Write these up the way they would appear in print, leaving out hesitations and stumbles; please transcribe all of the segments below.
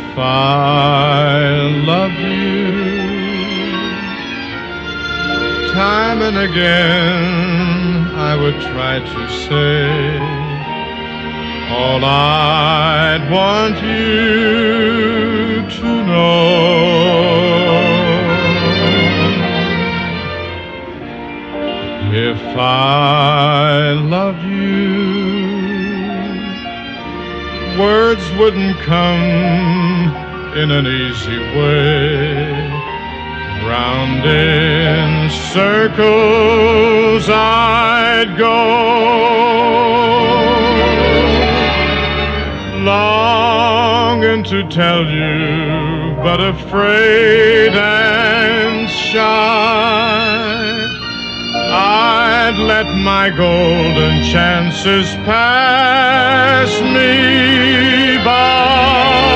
I love you, time and again I would try to say all I'd want you to know. If I loved you, words wouldn't come in an easy way. Round in circles I'd go, longing to tell you, but afraid and shy. I'd let my golden chances pass me by.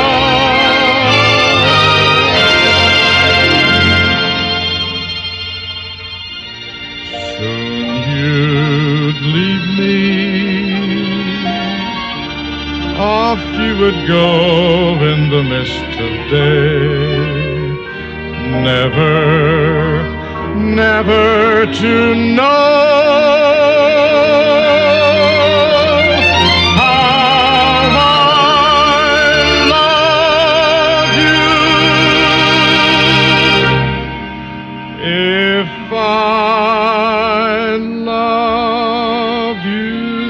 Soon you'd leave me, off you would go in the mist of day, never to know how I love you. If I love you.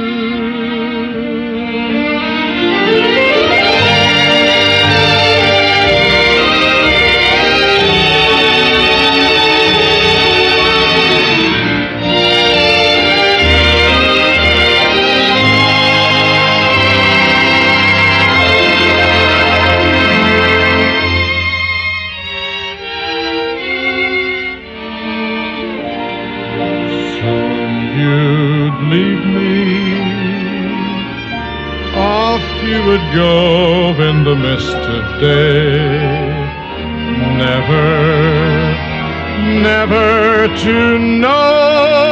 You'd leave me, off you would go in the mist of day, never to know